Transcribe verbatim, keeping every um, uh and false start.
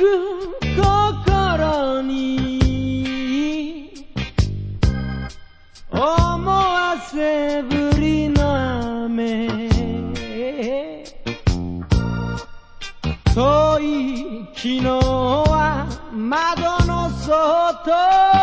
く心に思わせぶりの雨遠い昨日は窓の外